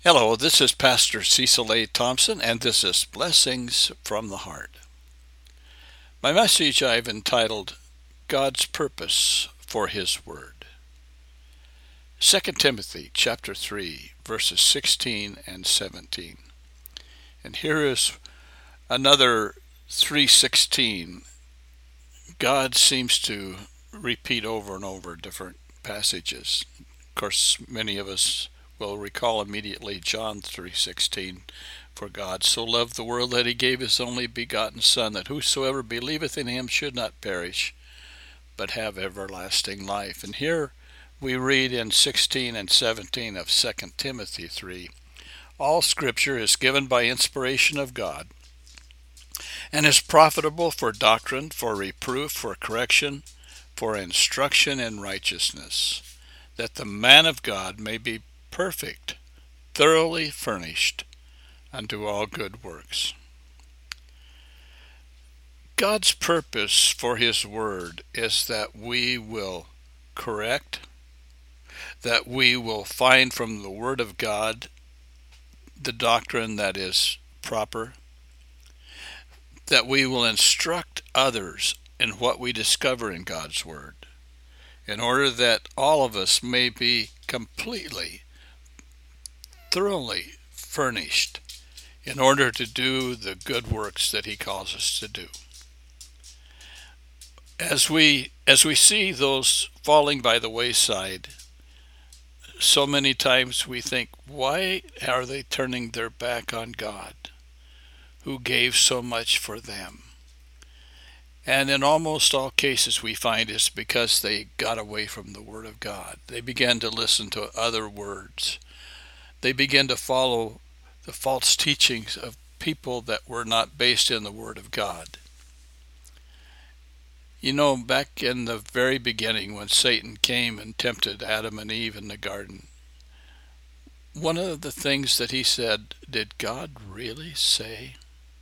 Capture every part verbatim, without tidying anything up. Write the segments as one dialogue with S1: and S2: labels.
S1: Hello, this is Pastor Cecil A. Thompson, and this is Blessings from the Heart. My message I've entitled, God's Purpose for His Word. Second Timothy chapter three, verses sixteen and seventeen. And here is another three sixteen. God seems to repeat over and over different passages. Of course, many of us will recall immediately John three sixteen, for God so loved the world that he gave his only begotten Son, that whosoever believeth in him should not perish, but have everlasting life. And here we read in sixteen and seventeen of Second Timothy three, all Scripture is given by inspiration of God, and is profitable for doctrine, for reproof, for correction, for instruction in righteousness, that the man of God may be perfect, thoroughly furnished unto all good works. God's purpose for his word is that we will correct, that we will find from the word of God the doctrine that is proper, that we will instruct others in what we discover in God's word, in order that all of us may be completely thoroughly furnished in order to do the good works that he calls us to do. As we as we see those falling by the wayside, so many times we think, why are they turning their back on God, who gave so much for them? And in almost all cases we find it's because they got away from the Word of God. They began to listen to other words. They began to follow the false teachings of people that were not based in the Word of God. You know, back in the very beginning when Satan came and tempted Adam and Eve in the garden, one of the things that he said, did God really say?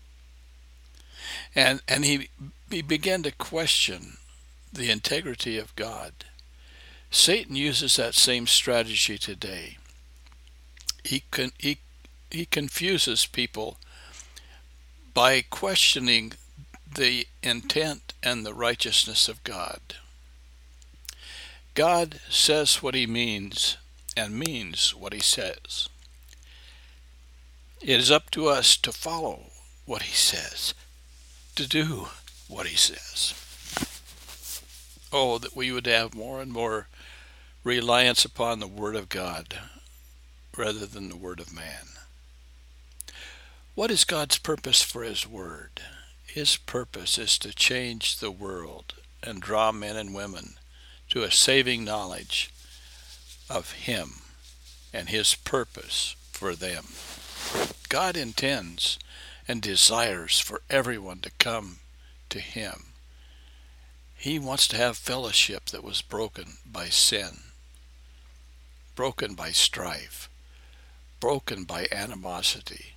S1: And, and he, he began to question the integrity of God. Satan uses that same strategy today. He con, he he confuses people by questioning the intent and the righteousness of God. God says what he means and means what he says. It is up to us to follow what he says, to do what he says. Oh, that we would have more and more reliance upon the Word of God rather than the word of man. What is God's purpose for his word? His purpose is to change the world and draw men and women to a saving knowledge of him and his purpose for them. God intends and desires for everyone to come to him. He wants to have fellowship that was broken by sin, broken by strife, broken by animosity.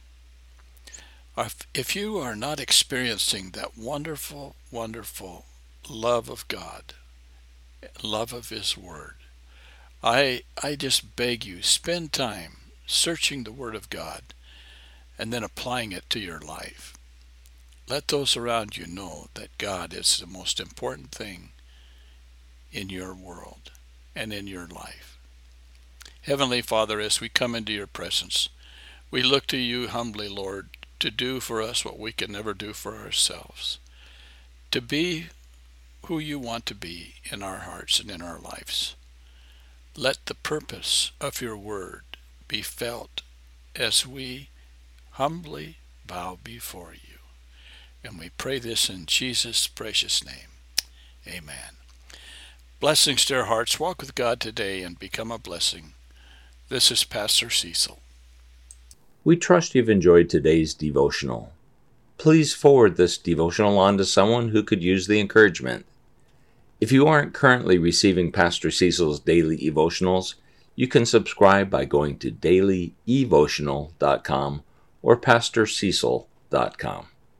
S1: If you are not experiencing that wonderful, wonderful love of God, love of his word, I I just beg you, spend time searching the word of God and then applying it to your life. Let those around you know that God is the most important thing in your world and in your life. Heavenly Father, as we come into your presence, we look to you humbly, Lord, to do for us what we can never do for ourselves, to be who you want to be in our hearts and in our lives. Let the purpose of your word be felt as we humbly bow before you. And we pray this in Jesus' precious name. Amen. Blessings to our hearts. Walk with God today and become a blessing. This is Pastor Cecil.
S2: We trust you've enjoyed today's devotional. Please forward this devotional on to someone who could use the encouragement. If you aren't currently receiving Pastor Cecil's daily devotionals, you can subscribe by going to daily evotional dot com or pastor cecil dot com.